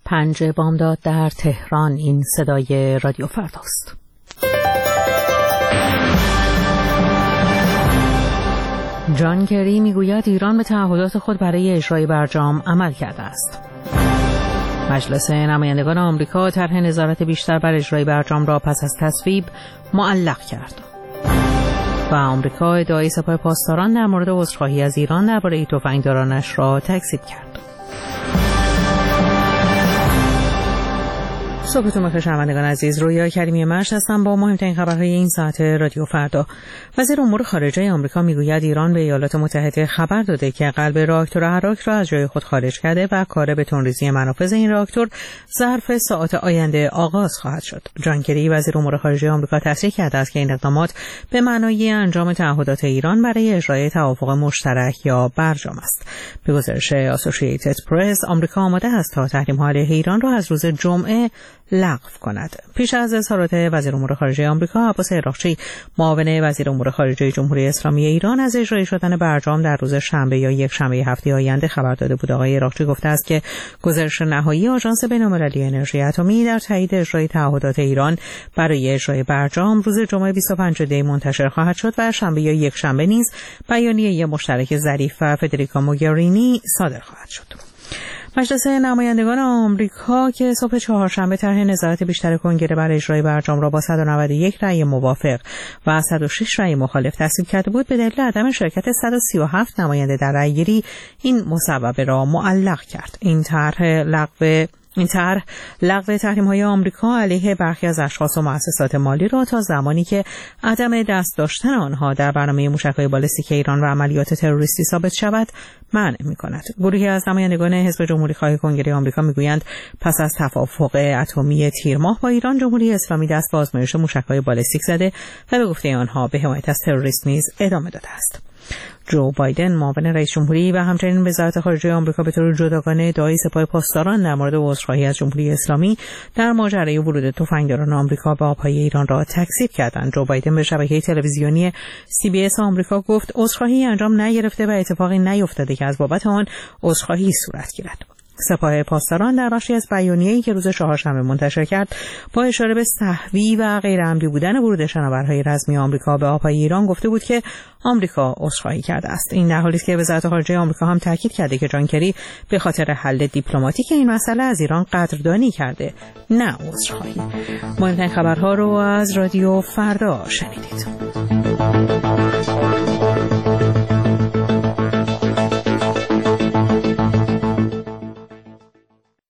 5 بامداد در تهران. این صدای رادیو فرداست. جان کری میگوید ایران به تعهدات خود برای اجرای برجام عمل کرده است. مجلس نمایندگان آمریکا طرح نظارت بیشتر بر اجرای برجام را پس از تصویب معلق کرد. و آمریکا ادعای سپاه پاسداران در مورد عذرخواهی از ایران درباره تفنگدارانش را تکذیب کرد. صبحتون بخیر شنوندگان عزیز، رویا کریمی مشت هستم با مهمترین خبرهای این ساعت رادیو فردا. وزیر امور خارجه آمریکا میگوید ایران به ایالات متحده خبر داده که قلب راکتور اراک را از جای خود خارج کرده و کار به تندریزی منافذ این راکتور ظرف ساعات آینده آغاز خواهد شد. جان کری وزیر امور خارجه آمریکا تصریح کرده است که این اقدامات به معنای انجام تعهدات ایران برای اجرای توافق مشترک یا برجام است. به گزارش اسوسییتد پرس، آمریکا آماده است تا تحریم‌ها علیه ایران را از روز جمعه لغو کند. پیش از اظهارات وزیر امور خارجه آمریکا، عباس عراقچی، معاون وزیر امور خارجه جمهوری اسلامی ایران، از اجرای شدن برجام در روز شنبه یا یک شنبه هفته آینده خبر داده بود. آقای عراقچی گفته است که گزارش نهایی آژانس بین‌المللی انرژی اتمی در تایید اجرای تعهدات ایران برای اجرای برجام روز جمعه 25 دی منتشر خواهد شد و شنبه یا یک شنبه نیز بیانیه مشترک ظریف و فدریکا موگرینی صادر خواهد شد. مجلس نمایندگان آمریکا که صبح چهارشنبه طرح نظارت بیشتر کنگره بر اجرای برجام را با 191 رأی موافق و 106 رأی مخالف تصویب کرده بود، به دلیل عدم شرکت 137 نماینده در رأیگیری این مصوبه را معلق کرد. این طرح لغو تحریم‌های آمریکا علیه برخی از اشخاص و مؤسسات مالی را تا زمانی که عدم دست داشتن آنها در برنامه موشک‌های بالستیک ایران و عملیات تروریستی ثابت شود منع می‌کند. گروهی از نمایندگان حزب جمهوری‌خواه کنگره آمریکا می‌گویند پس از توافق اتمی تیر ماه با ایران، جمهوری اسلامی دست به آزمایش موشک‌های بالستیک زده و به گفته آنها به حمایت از تروریسم نیز ادامه داده است. جو بایدن، معاون رئیس جمهوری و همچنین وزارت خارجه آمریکا، به طور جداگانه ادعای سپاه پاسداران در مورد عذرخواهی از جمهوری اسلامی در ماجرای ورود تفنگداران آمریکا به آبهای ایران را تکذیب کردند. جو بایدن به شبکه تلویزیونی CBS آمریکا گفت عذرخواهی انجام نگرفته و اتفاقی نیفتاده که از بابت آن عذرخواهی صورت گیرد. سپاه پاسداران در بخشی از بیانیه‌ای که روز چهارشنبه منتشر کرد با اشاره به سهوی و غیر عمدی بودن ورود شناورهای رزمی آمریکا به آبهای ایران گفته بود که آمریکا عذرخواهی کرده است. این در حالی است که وزارت خارجه آمریکا هم تاکید کرده که جان کری به خاطر حل دیپلماتیک این مسئله از ایران قدردانی کرده، نه عذرخواهی. مهمترین خبرها رو از رادیو فردا شنیدید.